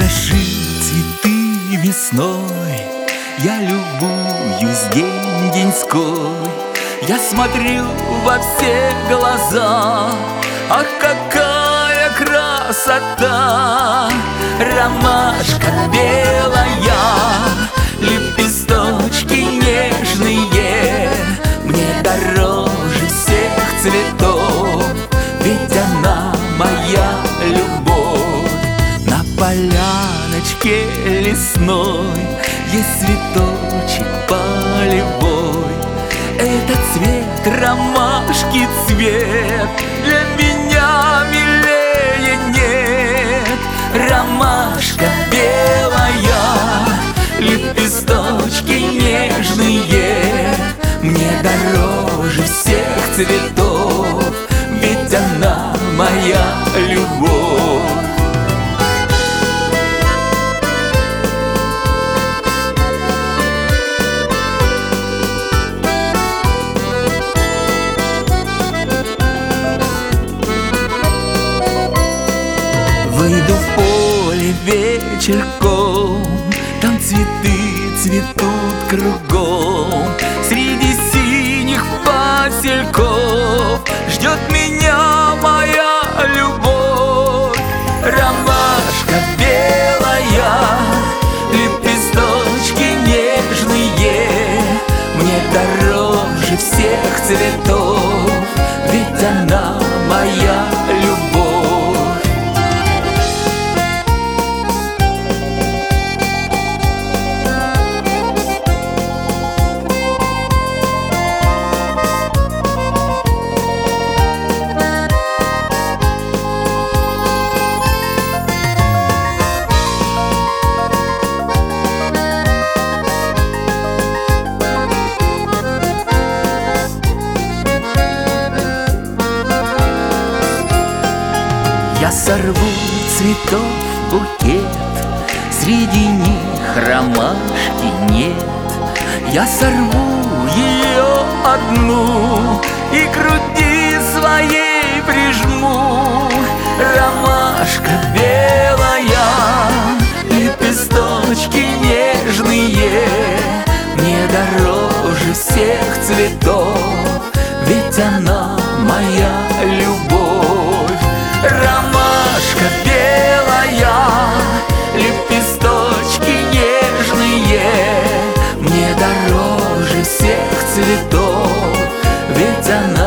Хороши цветы весной, я любуюсь день-деньской. Я смотрю во все глаза, ах, какая красота! Ромашка белая, лепесточки нежные, мне дороже всех цветов, ведь она моя любовь. На поляночке лесной есть цветочек полевой. Этот цвет, ромашки цвет, для меня милее нет. Ромашка белая, лепесточки нежные, мне дороже всех цветов, ведь она моя любовь. Выйду в поле вечерком, там цветы цветут кругом. Среди синих васильков ждет меня моя любовь. Ромашка белая, лепесточки нежные, мне дороже всех цветов, ведь она моя любовь. Я сорву цветов букет, среди них ромашки нет. Я сорву ее одну и к груди своей прижму. Ромашка белая, лепесточки нежные, мне дороже всех цветов, ведь она моя любовь. Ромашка белая, лепесточки нежные, мне дороже всех цветов, ведь она